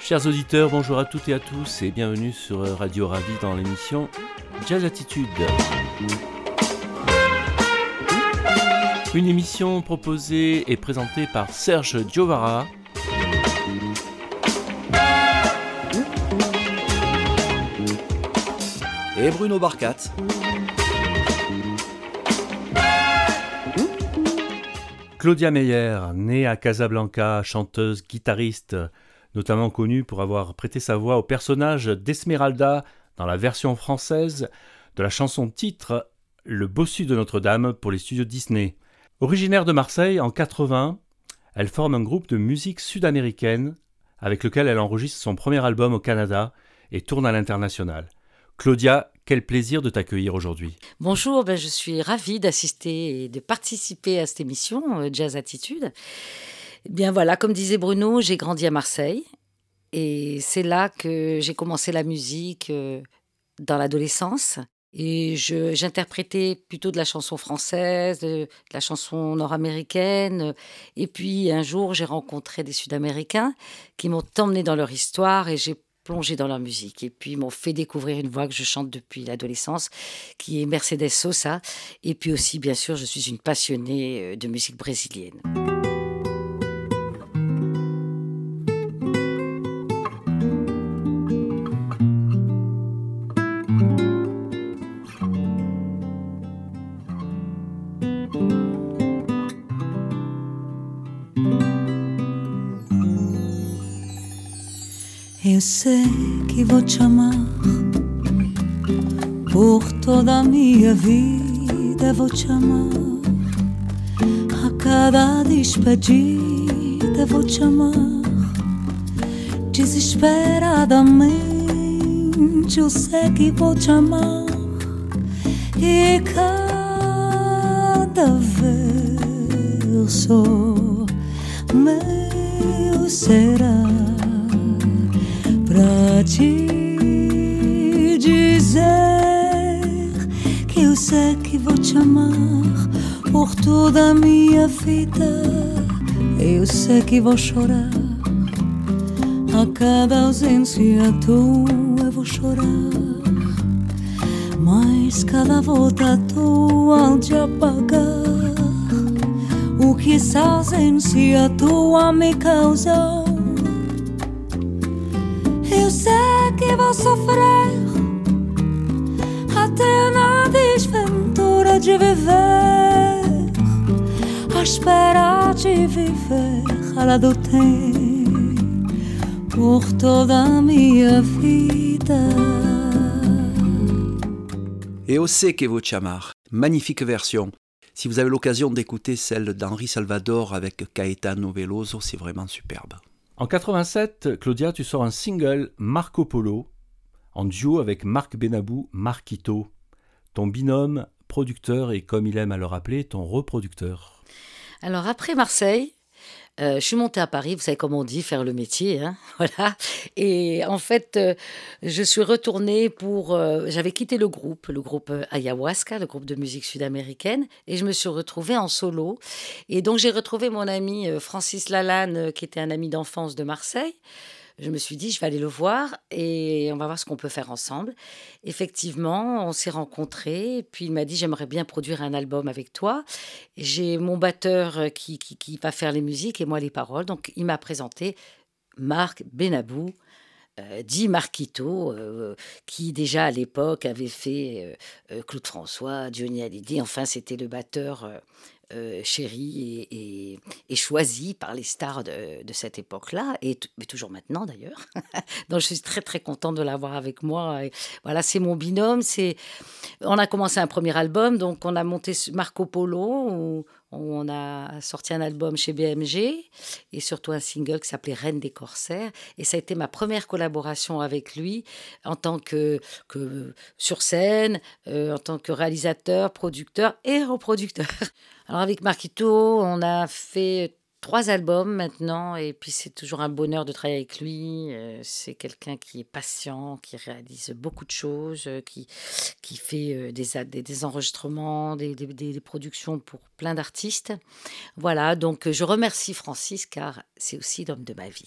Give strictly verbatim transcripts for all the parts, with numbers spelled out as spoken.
Chers auditeurs, bonjour à toutes et à tous et bienvenue sur Radio Ravi dans l'émission Jazz Attitude. Une émission proposée et présentée par Serge Giovara. Et Bruno Barcat. Claudia Meyer, née à Casablanca, chanteuse, guitariste, notamment connue pour avoir prêté sa voix au personnage d'Esmeralda dans la version française de la chanson titre Le Bossu de Notre-Dame pour les studios Disney. Originaire de Marseille en quatre-vingts, elle forme un groupe de musique sud-américaine avec lequel elle enregistre son premier album au Canada et tourne à l'international. Claudia, quel plaisir de t'accueillir aujourd'hui. Bonjour, ben je suis ravie d'assister et de participer à cette émission euh, Jazz Attitude. Eh bien voilà, comme disait Bruno, j'ai grandi à Marseille et c'est là que j'ai commencé la musique euh, dans l'adolescence. Et je, j'interprétais plutôt de la chanson française, de, de la chanson nord-américaine. Et puis un jour, j'ai rencontré des Sud-Américains qui m'ont emmené dans leur histoire et j'ai plongé dans leur musique. Et puis ils m'ont fait découvrir une voix que je chante depuis l'adolescence, qui est Mercedes Sosa. Et puis aussi, bien sûr, je suis une passionnée de musique brésilienne. Eu sei que vou te amar por toda a minha vida, vou te amar a cada despedida, vou te amar desesperadamente. Eu sei que vou te amar e cada verso meu será pra te dizer que eu sei que vou te amar por toda a minha vida. Eu sei que vou chorar a cada ausência tua, eu vou chorar, mas cada volta tua há de apagar o que essa ausência tua me causou. Eu sei que vou sofrer até na desventura de viver, a esperar de viver ao lado teu por toda a minha vida. Eu sei que vou te amar. Magnifique version. Si vous avez l'occasion d'écouter celle d'Henri Salvador avec Caetano Veloso, c'est vraiment superbe. En quatre-vingt-sept, Claudia, tu sors un single Marco Polo en duo avec Marc Benabou, Marquito, ton binôme, producteur et comme il aime à le rappeler, ton reproducteur. Alors après Marseille, Euh, je suis montée à Paris, vous savez comment on dit, faire le métier, hein, voilà. Et en fait, euh, je suis retournée pour... Euh, j'avais quitté le groupe, le groupe euh, Ayahuasca, le groupe de musique sud-américaine, et je me suis retrouvée en solo. Et donc, j'ai retrouvé mon ami euh, Francis Lalanne, euh, qui était un ami d'enfance de Marseille. Je me suis dit, je vais aller le voir et on va voir ce qu'on peut faire ensemble. Effectivement, on s'est rencontrés. Et puis, il m'a dit, j'aimerais bien produire un album avec toi. Et j'ai mon batteur qui, qui, qui va faire les musiques et moi les paroles. Donc, il m'a présenté Marc Benabou, euh, dit Marquito, euh, qui déjà à l'époque avait fait euh, Claude François, Johnny Hallyday. Enfin, c'était le batteur... Euh, Euh, chéri et, et, et choisi par les stars de, de cette époque-là, et t- mais toujours maintenant d'ailleurs. Donc je suis très très contente de l'avoir avec moi. Et voilà, c'est mon binôme. C'est... On a commencé un premier album, donc on a monté Marco Polo, où on a sorti un album chez B M G, et surtout un single qui s'appelait Reine des Corsaires. Et ça a été ma première collaboration avec lui, en tant que, que sur scène, euh, en tant que réalisateur, producteur et reproducteur. Alors avec Marquito, on a fait trois albums maintenant, et puis c'est toujours un bonheur de travailler avec lui. Euh, c'est quelqu'un qui est patient, qui réalise beaucoup de choses, euh, qui, qui fait euh, des, des, des enregistrements, des, des, des productions pour plein d'artistes. Voilà, donc je remercie Francis car c'est aussi l'homme de ma vie.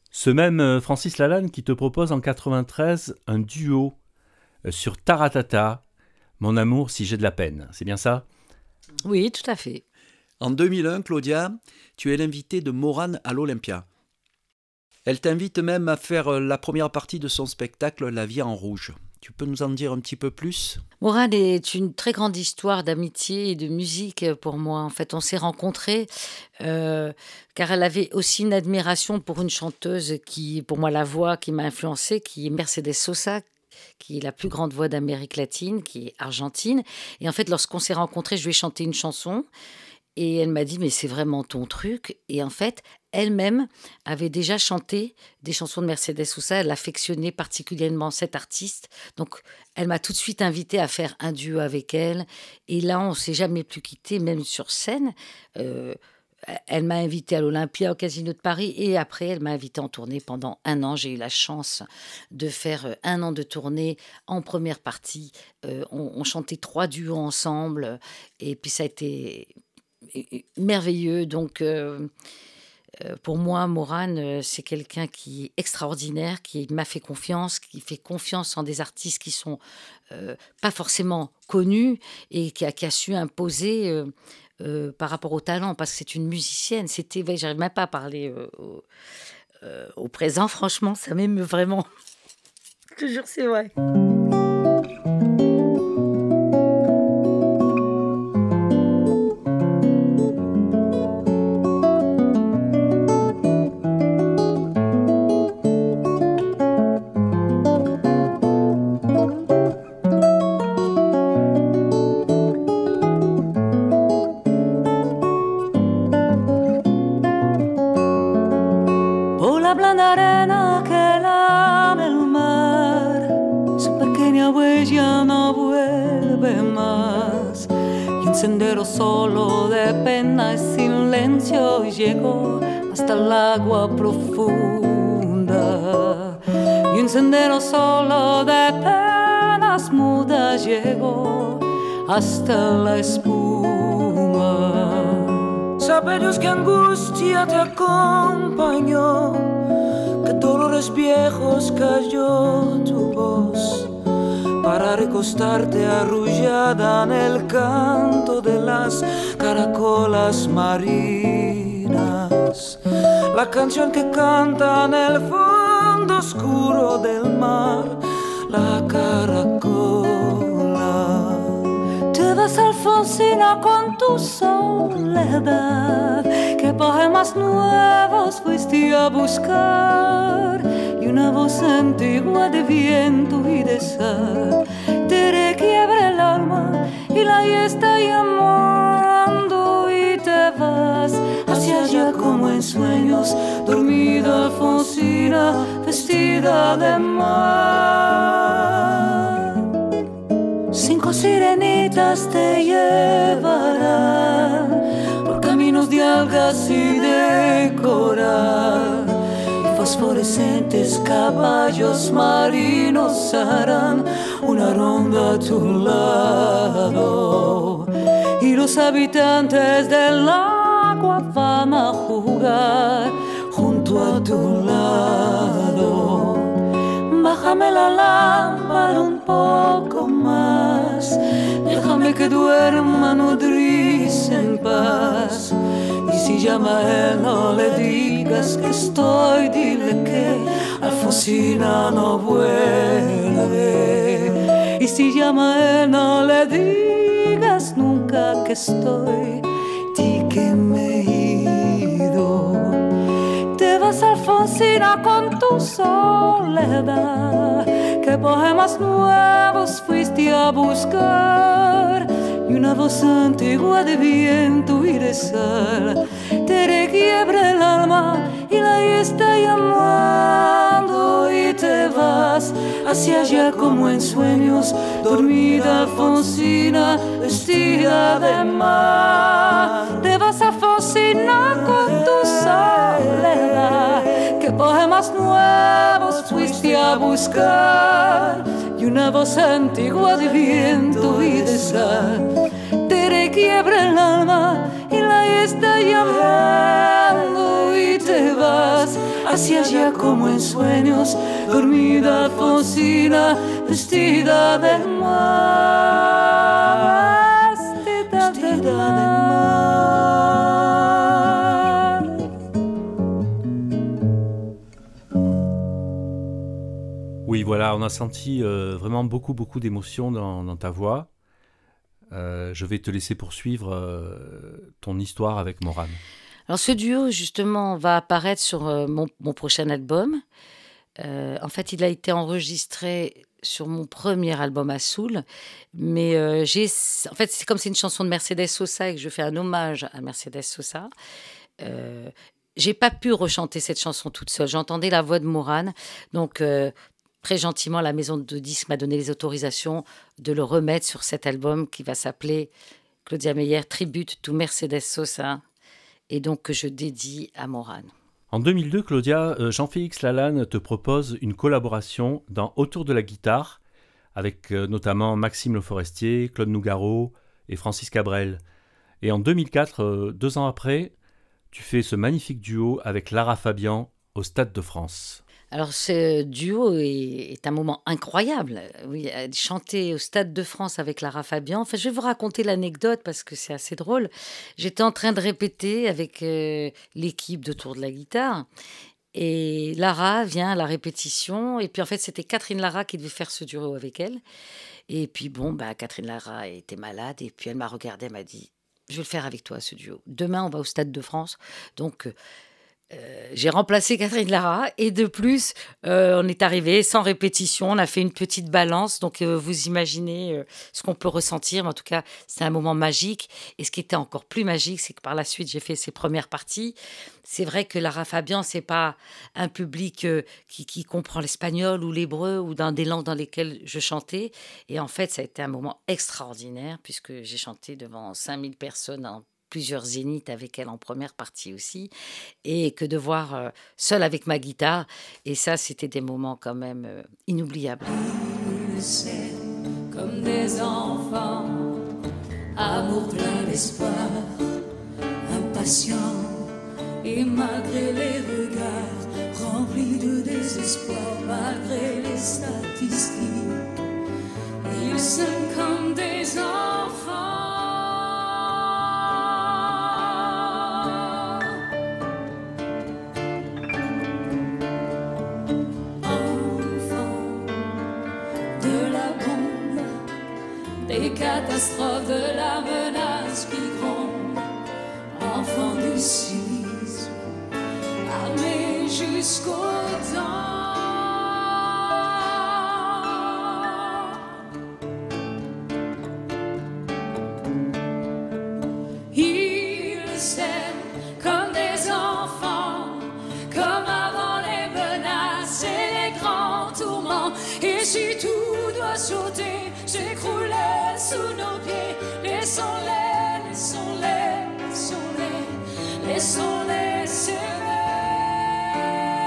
Ce même Francis Lalanne qui te propose en quatre-vingt-treize un duo sur Taratata, Mon amour si j'ai de la peine. C'est bien ça ? Oui, tout à fait. En deux mille un, Claudia, tu es l'invitée de Morane à l'Olympia. Elle t'invite même à faire la première partie de son spectacle La vie en rouge. Tu peux nous en dire un petit peu plus ? Morane est une très grande histoire d'amitié et de musique pour moi. En fait, on s'est rencontrés euh, car elle avait aussi une admiration pour une chanteuse qui, pour moi, la voix qui m'a influencée, qui est Mercedes Sosa, qui est la plus grande voix d'Amérique latine, qui est argentine. Et en fait, lorsqu'on s'est rencontrés, je lui ai chanté une chanson. Et elle m'a dit, mais c'est vraiment ton truc. Et en fait, elle-même avait déjà chanté des chansons de Mercedes Sosa. Elle affectionnait particulièrement cette artiste. Donc, elle m'a tout de suite invitée à faire un duo avec elle. Et là, on ne s'est jamais plus quitté, même sur scène. Euh, elle m'a invitée à l'Olympia, au Casino de Paris. Et après, elle m'a invitée en tournée pendant un an. J'ai eu la chance de faire un an de tournée en première partie. Euh, on, on chantait trois duos ensemble. Et puis, ça a été merveilleux. Donc, euh, euh, pour moi, Morane, euh, c'est quelqu'un qui est extraordinaire, qui m'a fait confiance, qui fait confiance en des artistes qui sont euh, pas forcément connus et qui a, qui a su imposer euh, euh, par rapport au talent, parce que c'est une musicienne. C'était, ouais, j'arrive même pas à parler euh, au, euh, au présent. Franchement, ça m'émeut vraiment. Je te jure, c'est vrai. Sendero solo de pena y silencio llegó hasta el agua profunda. Y un sendero solo de penas mudas llegó hasta la espuma. Sabe Dios que angustia te acompañó, que dolores viejos cayó tu voz, para recostarte arrullada en el canto de las caracolas marinas. La canción que canta en el fondo oscuro del mar, la caracola. Te vas, Alfonsina, con tu soledad, que poemas nuevos fuiste a buscar. Y una voz antigua de viento y de sal te requiebra el alma y la está llamando y te vas hacia allá como en sueños, dormida Alfonsina, vestida de mar. Cinco sirenitas te llevarán por caminos de algas y de coral. Fosforescentes caballos marinos harán una ronda a tu lado, y los habitantes del agua van a jugar junto a tu lado. Bájame la lámpara un poco más, déjame que duerma nodriza en paz. Y si llama a él, no le digas que estoy, dile que Alfonsina no vuelve. Y si llama a él, no le digas nunca que estoy, di que me he ido. Te vas, Alfonsina, con tu soledad, que poemas nuevos fuiste a buscar. Y una voz antigua de viento y de sal te requiebra el alma y la está llamando, y te vas hacia allá como en sueños, dormida Alfonsina, vestida de mar. Te vas, Alfonsina, con tu soledad, que poemas nuevos fuiste a buscar. Y una voz antigua de viento y de sal te requiebra el alma y la está llamando, y te vas hacia allá como en sueños, dormida Alfonsina, vestida de mar, vestida de mar. Oui, voilà, on a senti euh, vraiment beaucoup, beaucoup d'émotions dans, dans ta voix. Euh, je vais te laisser poursuivre euh, ton histoire avec Morane. Alors ce duo, justement, va apparaître sur euh, mon, mon prochain album. Euh, en fait, il a été enregistré sur mon premier album à Soul. Mais euh, j'ai, en fait, c'est comme c'est une chanson de Mercedes Sosa et que je fais un hommage à Mercedes Sosa. Euh, j'ai pas pu rechanter cette chanson toute seule. J'entendais la voix de Morane. Donc... Euh, Très gentiment, la maison de disques m'a donné les autorisations de le remettre sur cet album qui va s'appeler Claudia Meyer, Tribute to Mercedes Sosa, et donc que je dédie à Morane. En deux mille deux, Claudia, euh, Jean-Félix Lalanne te propose une collaboration dans Autour de la guitare, avec euh, notamment Maxime Le Forestier, Claude Nougaro et Francis Cabrel. Et en deux mille quatre, euh, deux ans après, tu fais ce magnifique duo avec Lara Fabian au Stade de France. Alors, ce duo est, est un moment incroyable. Oui, chanter au Stade de France avec Lara Fabian. Enfin, je vais vous raconter l'anecdote parce que c'est assez drôle. J'étais en train de répéter avec euh, l'équipe d'Autour de la guitare. Et Lara vient à la répétition. Et puis, en fait, c'était Catherine Lara qui devait faire ce duo avec elle. Et puis, bon, bah, Catherine Lara était malade. Et puis, elle m'a regardée, elle m'a dit, je vais le faire avec toi, ce duo. Demain, on va au Stade de France. Donc... Euh, Euh, j'ai remplacé Catherine Lara et de plus, euh, on est arrivé sans répétition, on a fait une petite balance, donc euh, vous imaginez euh, ce qu'on peut ressentir, mais en tout cas, c'est un moment magique. Et ce qui était encore plus magique, c'est que par la suite, j'ai fait ces premières parties. C'est vrai que Lara Fabian, c'est pas un public euh, qui, qui comprend l'espagnol ou l'hébreu ou dans des langues dans lesquelles je chantais. Et en fait, ça a été un moment extraordinaire puisque j'ai chanté devant cinq mille personnes en plusieurs zéniths avec elle en première partie aussi, et que de voir euh, seule avec ma guitare. Et ça, c'était des moments quand même euh, inoubliables. Ils s'aiment comme des enfants, amour plein d'espoir, impatient, et malgré les regards remplis de désespoir, malgré les statistiques, ils s'aiment comme des enfants. Des catastrophes, de la menace qui gronde, enfants du cynisme, armés jusqu'aux dents. Ils s'aiment comme des enfants, comme avant les menaces et les grands tourments. Et si tout doit sauter, s'écrouler sous nos pieds, laissons-les, laissons-les, laissons-les, laissons-les s'aimer.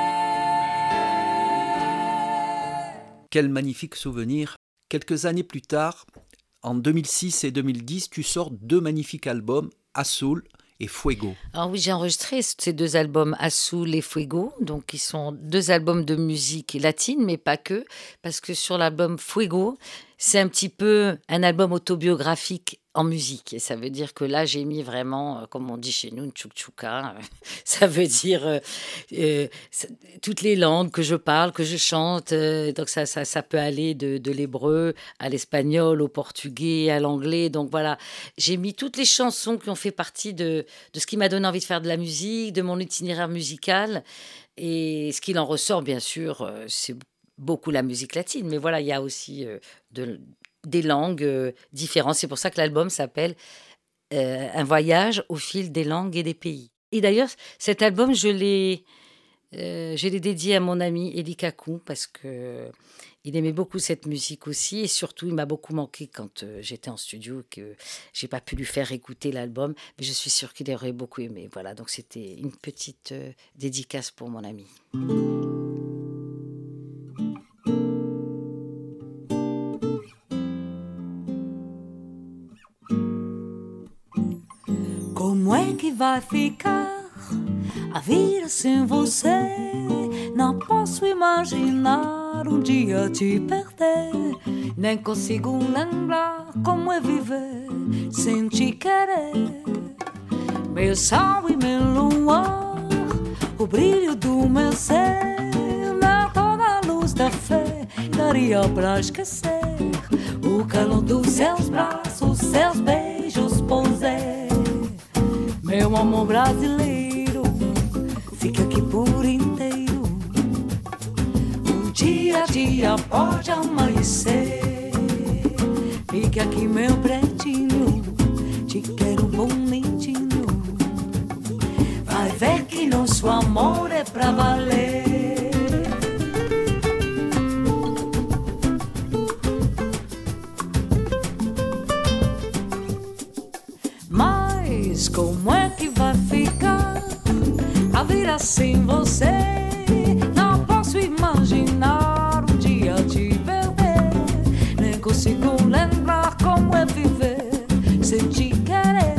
Quel magnifique souvenir. Quelques années plus tard, en deux mille six et deux mille dix, tu sors deux magnifiques albums, Azul et Fuego. Alors oui, j'ai enregistré ces deux albums, Azul et Fuego, donc qui sont deux albums de musique latine, mais pas que, parce que sur l'album Fuego, c'est un petit peu un album autobiographique en musique. Et ça veut dire que là, j'ai mis vraiment, comme on dit chez nous, une tchouk-tchouka. Ça veut dire euh, euh, toutes les langues que je parle, que je chante. Euh, donc ça, ça, ça peut aller de, de l'hébreu à l'espagnol, au portugais, à l'anglais. Donc voilà, j'ai mis toutes les chansons qui ont fait partie de, de ce qui m'a donné envie de faire de la musique, de mon itinéraire musical. Et ce qu'il en ressort, bien sûr, euh, c'est beaucoup la musique latine, mais voilà, il y a aussi euh, de, des langues euh, différentes. C'est pour ça que l'album s'appelle euh, Un voyage au fil des langues et des pays. Et d'ailleurs, cet album, je l'ai, euh, je l'ai dédié à mon ami Eli Kakou parce que il aimait beaucoup cette musique aussi, et surtout, il m'a beaucoup manqué quand euh, j'étais en studio, que j'ai pas pu lui faire écouter l'album, mais je suis sûre qu'il aurait beaucoup aimé. Voilà, donc c'était une petite euh, dédicace pour mon ami. Como é que vai ficar A vida sem você, não posso imaginar um dia te perder. Nem consigo lembrar como é viver sem te querer. Meu sol e meu luar, o brilho do meu ser, na toda a luz da fé, daria pra esquecer o calor dos seus braços, seus beijos, pousé. Meu amor brasileiro, fica aqui por inteiro. O dia a dia pode amanhecer. Fica aqui meu pretinho, te quero bonitinho. Vai ver que nosso amor é pra valer. Mas como é que vai ficar a vida sem você? Não posso imaginar um dia te perder. Nem consigo lembrar como é viver sem te querer.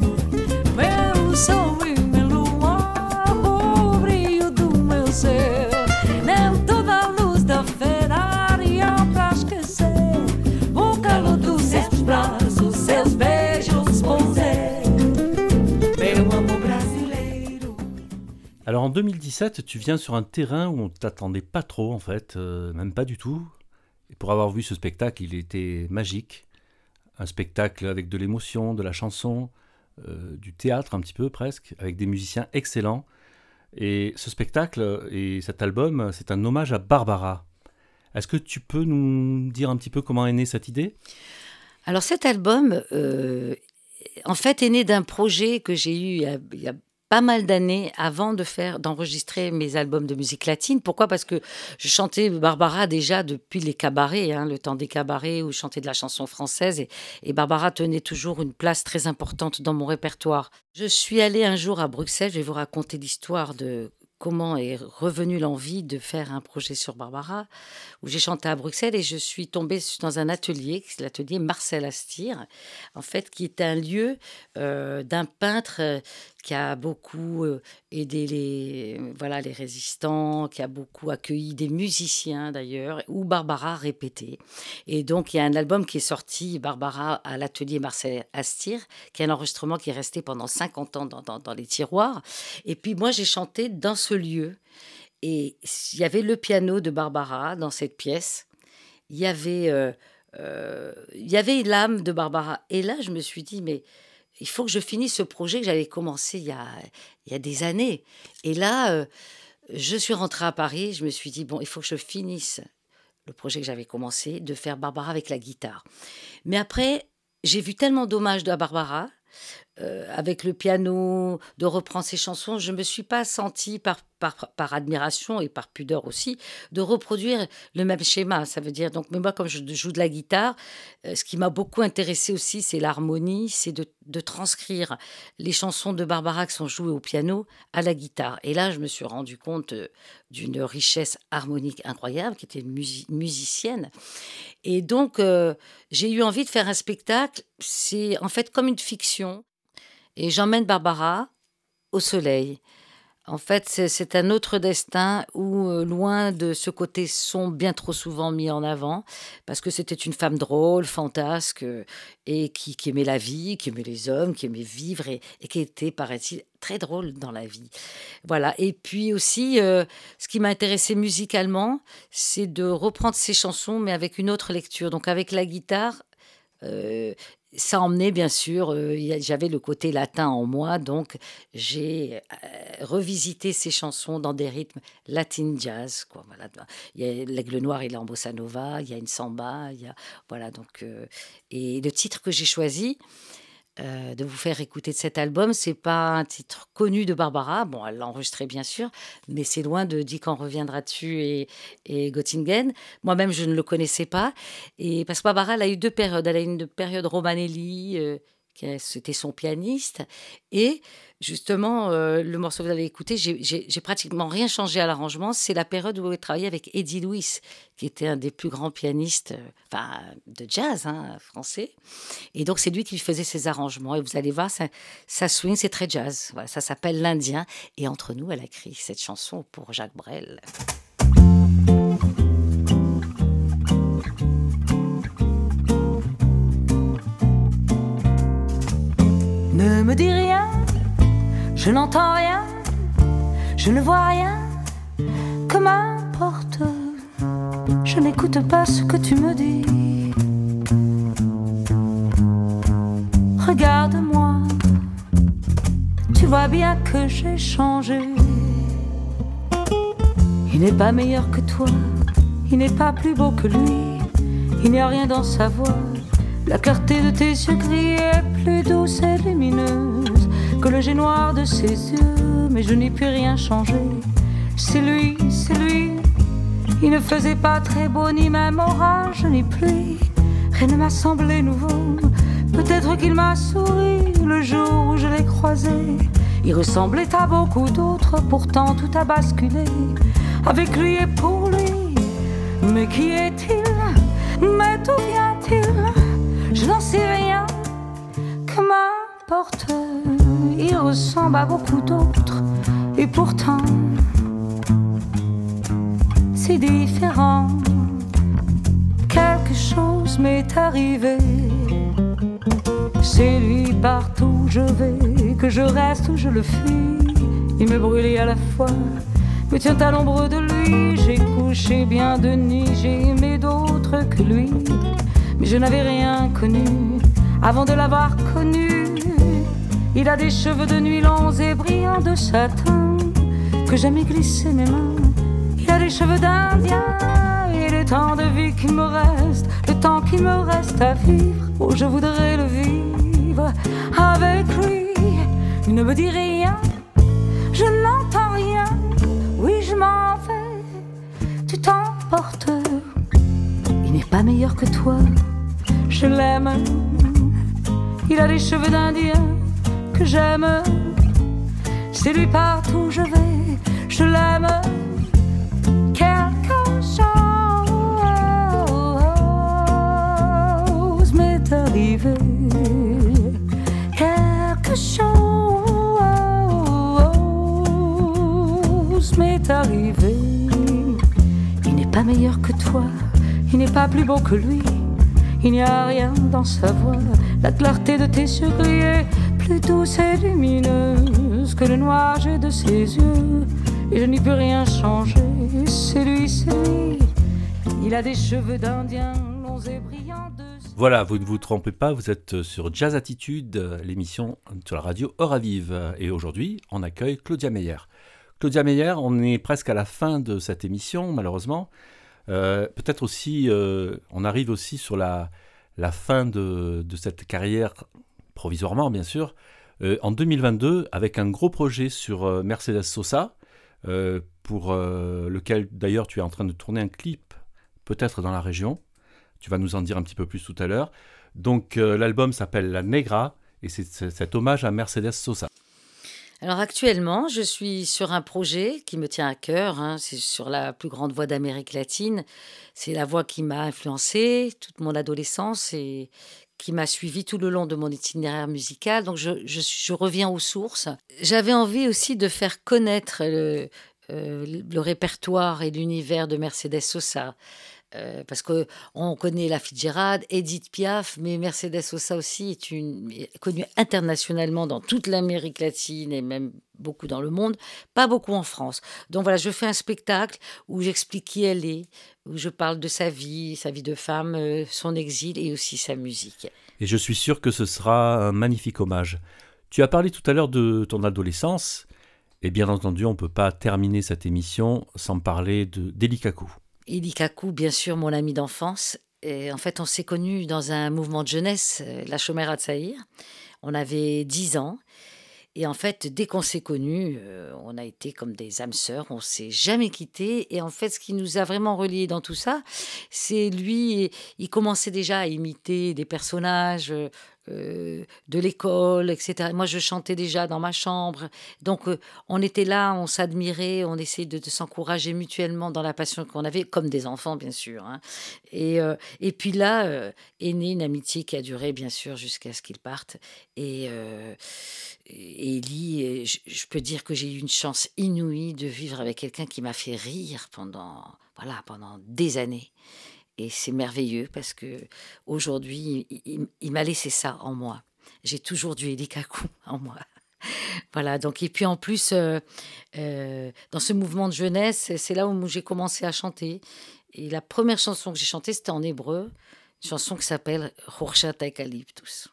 Meu sol e meu luar, o brilho do meu ser, nem toda a luz da fé daria pra esquecer o calor dos seus braços, seus beijos, pousé. Meu amor brasileiro. Alors en deux mille dix-sept, tu viens sur un terrain où on t'attendait pas trop en fait, euh, même pas du tout. Et pour avoir vu ce spectacle, il était magique. Un spectacle avec de l'émotion, de la chanson, euh, du théâtre un petit peu presque, avec des musiciens excellents. Et ce spectacle et cet album, c'est un hommage à Barbara. Est-ce que tu peux nous dire un petit peu comment est née cette idée ? Alors cet album, euh, en fait, est né d'un projet que j'ai eu il y a, il y a pas mal d'années avant de faire, d'enregistrer mes albums de musique latine. Pourquoi ? Parce que je chantais Barbara déjà depuis les cabarets, hein, le temps des cabarets où je chantais de la chanson française. Et, et Barbara tenait toujours une place très importante dans mon répertoire. Je suis allée un jour à Bruxelles, je vais vous raconter l'histoire de comment est revenue l'envie de faire un projet sur Barbara, où j'ai chanté à Bruxelles et je suis tombée dans un atelier, l'atelier Marcel Astir, en fait, qui est un lieu euh, d'un peintre euh, qui a beaucoup euh, aidé les, voilà, les résistants, qui a beaucoup accueilli des musiciens d'ailleurs, où Barbara répétait. Et donc, il y a un album qui est sorti, Barbara à l'atelier Marcel Astir, qui est un enregistrement qui est resté pendant cinquante ans dans, dans, dans les tiroirs. Et puis moi, j'ai chanté dans ce lieu. Et il y avait le piano de Barbara dans cette pièce. Il y avait, euh, euh, il y avait l'âme de Barbara. Et là, je me suis dit, mais il faut que je finisse ce projet que j'avais commencé il y a, il y a des années. Et là, euh, je suis rentrée à Paris. Je me suis dit, bon, il faut que je finisse le projet que j'avais commencé, de faire Barbara avec la guitare. Mais après, j'ai vu tellement d'hommages de Barbara, euh, avec le piano, de reprendre ses chansons. Je ne me suis pas sentie, par, par, par admiration et par pudeur aussi, de reproduire le même schéma. Ça veut dire, donc, mais moi, comme je joue de la guitare, euh, ce qui m'a beaucoup intéressée aussi, c'est l'harmonie, c'est de, de transcrire les chansons de Barbara qui sont jouées au piano à la guitare. Et là, je me suis rendu compte euh, d'une richesse harmonique incroyable, qui était une musi- musicienne. Et donc, euh, j'ai eu envie de faire un spectacle. C'est en fait comme une fiction. Et j'emmène Barbara au soleil. En fait, c'est, c'est un autre destin où, euh, loin de ce côté sombre bien trop souvent mis en avant, parce que c'était une femme drôle, fantasque, euh, et qui, qui aimait la vie, qui aimait les hommes, qui aimait vivre, et, et qui était, paraît-il, très drôle dans la vie. Voilà. Et puis aussi, euh, ce qui m'a intéressé musicalement, c'est de reprendre ses chansons, mais avec une autre lecture. Donc avec la guitare, euh, ça emmenait bien sûr, euh, y a- j'avais le côté latin en moi, donc j'ai euh, revisité ces chansons dans des rythmes latin jazz, quoi. Voilà. Il y a l'Aigle Noir, il est en bossa nova, il y a une samba, il y a voilà donc euh, et le titre que j'ai choisi euh, de vous faire écouter de cet album, c'est pas un titre connu de Barbara. Bon, elle l'a enregistré bien sûr, mais c'est loin de Dit qu'on reviendra dessus et, et Göttingen. Moi-même, je ne le connaissais pas. Et parce que Barbara, elle a eu deux périodes. Elle a eu une période Romanelli, euh, qui c'était son pianiste. Et justement, euh, le morceau que vous allez écouter, j'ai, j'ai, j'ai pratiquement rien changé à l'arrangement. C'est la période où j'ai travaillé avec Eddie Louis, qui était un des plus grands pianistes euh, enfin, de jazz hein, français. Et donc, c'est lui qui faisait ses arrangements. Et vous allez voir, ça, ça swing, c'est très jazz. Voilà, ça s'appelle l'Indien. Et entre nous, elle a écrit cette chanson pour Jacques Brel. Ne me dis rien, je n'entends rien, je ne vois rien, que m'importe, je n'écoute pas ce que tu me dis. Regarde-moi, tu vois bien que j'ai changé. Il n'est pas meilleur que toi, il n'est pas plus beau que lui, il n'y a rien dans sa voix. La clarté de tes yeux gris est plus douce et lumineuse que le jet noir de ses yeux, mais je n'y puis rien changer. C'est lui, c'est lui. Il ne faisait pas très beau, ni même orage, ni pluie. Rien ne m'a semblé nouveau. Peut-être qu'il m'a souri le jour où je l'ai croisé. Il ressemblait à beaucoup d'autres, pourtant tout a basculé avec lui et pour lui. Mais qui est-il? Mais d'où vient-il? Je n'en sais rien, que m'importe. Il ressemble à beaucoup d'autres, et pourtant c'est différent. Quelque chose m'est arrivé. C'est lui partout où je vais, que je reste ou je le fuis. Il me brûlait à la fois, me tient à l'ombre de lui. J'ai couché bien de nuit, j'ai aimé d'autres que lui. Mais je n'avais rien connu avant de l'avoir connu. Il a des cheveux de nuit longs et brillants de satin que j'aimais glisser mes mains. Il a des cheveux d'Indien et le temps de vie qui me reste, le temps qui me reste à vivre, oh je voudrais le vivre avec lui. Il ne me dit rien, je n'entends rien, oui je m'en vais, tu t'emportes. Il n'est pas meilleur que toi, je l'aime. Il a des cheveux d'Indien que j'aime. C'est lui partout où je vais, je l'aime. Quelque chose m'est arrivé. Quelque chose m'est arrivé. Il n'est pas meilleur que toi, il n'est pas plus beau que lui. Il n'y a rien dans sa voix. La clarté de tes yeux gris est plus douce et lumineuse que le noir jet de ses yeux. Et je n'y peux rien changer. C'est lui, c'est lui. Il a des cheveux d'Indien longs et brillants de... Voilà, vous ne vous trompez pas, vous êtes sur Jazz Attitude, l'émission sur la radio Euravive. Et aujourd'hui, on accueille Claudia Meyer. Claudia Meyer, on est presque à la fin de cette émission, malheureusement. Euh, peut-être aussi, euh, on arrive aussi sur la, la fin de, de cette carrière, provisoirement bien sûr, euh, en deux mille vingt-deux, avec un gros projet sur euh, Mercedes Sosa, euh, pour euh, lequel d'ailleurs tu es en train de tourner un clip, peut-être dans la région. Tu vas nous en dire un petit peu plus tout à l'heure. Donc euh, l'album s'appelle La Negra, et c'est, c'est cet hommage à Mercedes Sosa. Alors actuellement, je suis sur un projet qui me tient à cœur, hein, c'est sur la plus grande voix d'Amérique latine. C'est la voix qui m'a influencée toute mon adolescence et qui m'a suivie tout le long de mon itinéraire musical. Donc je, je, je reviens aux sources. J'avais envie aussi de faire connaître le, euh, le répertoire et l'univers de Mercedes Sosa. Euh, parce qu'on connaît la Fitzgerald, Edith Piaf, mais Mercedes Sosa aussi est, une, est connue internationalement dans toute l'Amérique latine et même beaucoup dans le monde, pas beaucoup en France. Donc voilà, je fais un spectacle où j'explique qui elle est, où je parle de sa vie, sa vie de femme, euh, son exil et aussi sa musique. Et je suis sûr que ce sera un magnifique hommage. Tu as parlé tout à l'heure de ton adolescence, et bien entendu, on ne peut pas terminer cette émission sans parler de d'Eli Kaku. Eli Kaku, bien sûr, mon ami d'enfance. Et en fait, on s'est connus dans un mouvement de jeunesse, la Chomera Tsaïr. On avait dix ans. Et en fait, dès qu'on s'est connus, euh, on a été comme des âmes sœurs. On ne s'est jamais quittés. Et en fait, ce qui nous a vraiment reliés dans tout ça, c'est lui, il commençait déjà à imiter des personnages euh, de l'école, et cetera. Moi, je chantais déjà dans ma chambre. Donc, euh, on était là, on s'admirait, on essayait de, de s'encourager mutuellement dans la passion qu'on avait, comme des enfants, bien sûr. Hein. Et, euh, et puis là, euh, est née une amitié qui a duré, bien sûr, jusqu'à ce qu'ils partent. Et, euh, et Elie, je, je peux dire que j'ai eu une chance inouïe de vivre avec quelqu'un qui m'a fait rire pendant, voilà, pendant des années. Et c'est merveilleux parce que aujourd'hui, il, il, il m'a laissé ça en moi. J'ai toujours du Elie Kaku en moi. Voilà, donc, et puis en plus, euh, euh, dans ce mouvement de jeunesse, c'est là où j'ai commencé à chanter. Et la première chanson que j'ai chantée, c'était en hébreu, une chanson qui s'appelle Chorshat Eucalyptus.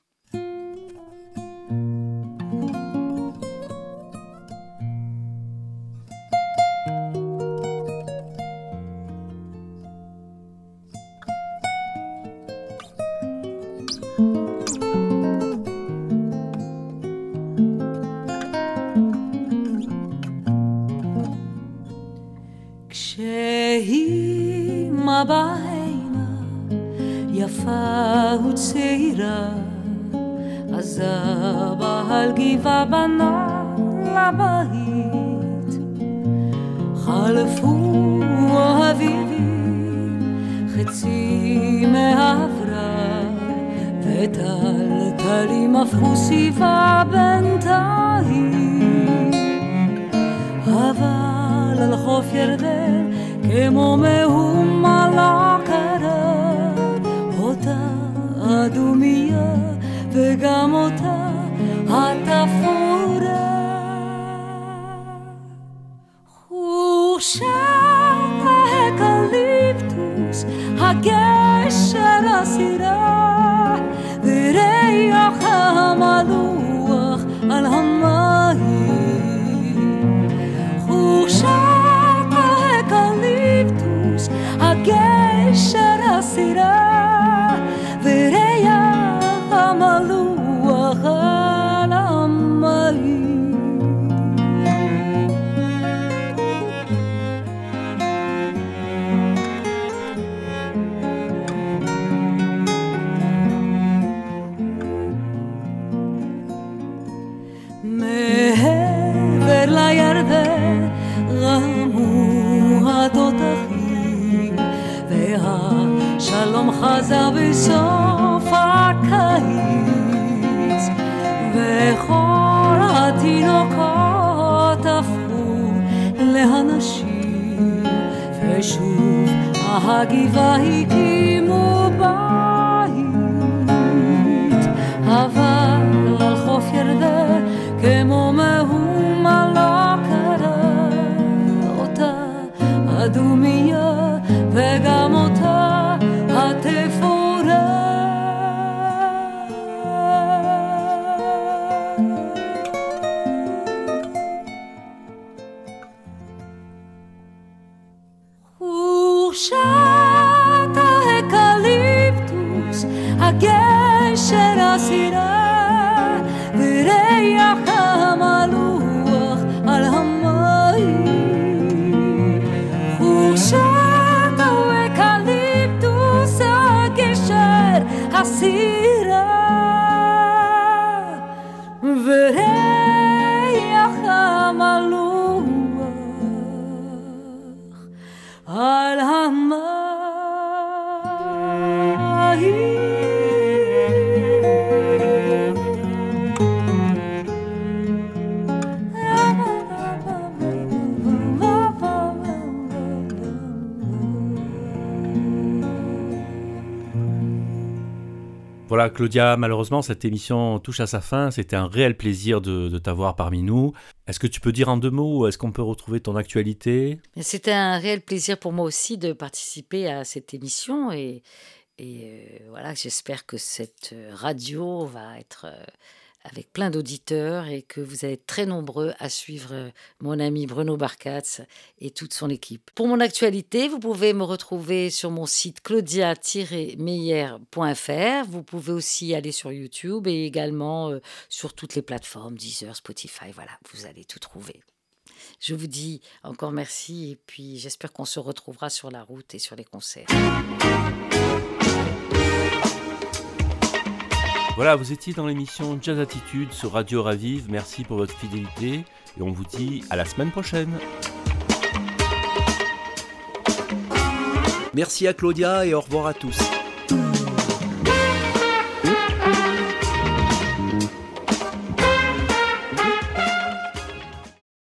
בעינה יפה וצעירה עזבה על גבעה בנה לבית חלפו אביבים חצי מעברה וטלטלים הפכו סביבה בינתיים אבל על חוף ירדן כמו מהומה לא קרה אותה אדומיה וגם אותה התפאורה חורשת האקליפטוס הגשר הסירה וריח המלוח על המים חורשת הגשר הסירה וריח המלוח על המים מעבר לירדן רמו התותחים והשלום חזר בסוף הקיץ וכל התינוקות הפכו לאנשים ושוב הגבעה הקימו בית אבל על חוף ירדן כמו מהומה לא קרה אותה אדומיה וגם אותה התפאורה חורשת האקליפטוס הגשר הסירה וריח המלוח על המים חורשת הסירה וריח המלוח על המים Voilà, Claudia, malheureusement, cette émission touche à sa fin. C'était un réel plaisir de, de t'avoir parmi nous. Est-ce que tu peux dire en deux mots, est-ce qu'on peut retrouver ton actualité ? C'était un réel plaisir pour moi aussi de participer à cette émission. Et, et euh, voilà, j'espère que cette radio va être euh, avec plein d'auditeurs et que vous allez être très nombreux à suivre mon ami Bruno Barkatz et toute son équipe. Pour mon actualité, vous pouvez me retrouver sur mon site claudia tiret meyer point f r. Vous pouvez aussi aller sur YouTube et également euh, sur toutes les plateformes, Deezer, Spotify. Voilà, vous allez tout trouver. Je vous dis encore merci et puis j'espère qu'on se retrouvera sur la route et sur les concerts. Voilà, vous étiez dans l'émission Jazz Attitude sur Radio Ravive. Merci pour votre fidélité et on vous dit à la semaine prochaine. Merci à Claudia et au revoir à tous.